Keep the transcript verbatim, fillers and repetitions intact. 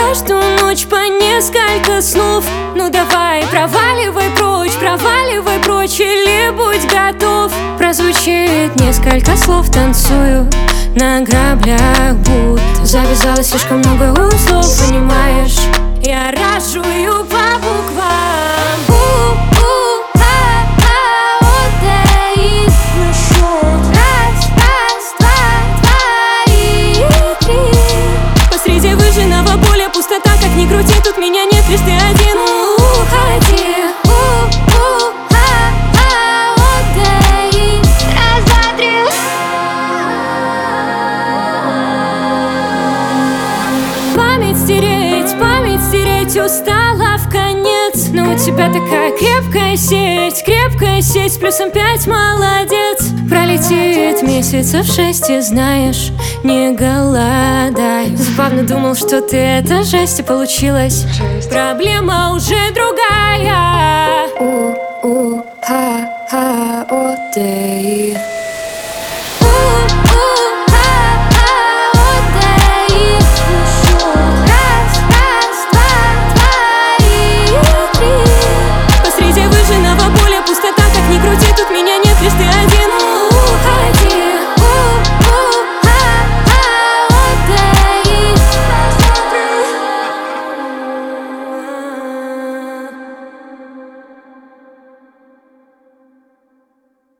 каждую ночь по несколько снов. Ну давай, проваливай прочь, проваливай прочь, или будь готов. Прозвучит несколько слов, танцую на граблях, будто завязалось слишком много узлов, понимаешь? Я разжую по буквам. У-у-а-а-о-д-и. Раз, раз, два, два и три. Посреди выжженного поля пустота, как ни крути, тут меня нет, лишь ты один. Уходи. У-у-а-а-о-д-и. Раз, два, три. Память стереть, память стереть устала в конец. Но у тебя такая крепкая сеть, крепкая сеть, с плюсом пять, молодец. Пролетит месяцев шесть, и знаешь, не голодай. Забавно думал, что ты это жесть, и получилось проблема уже другая. У-у-ха-ха-о-ты.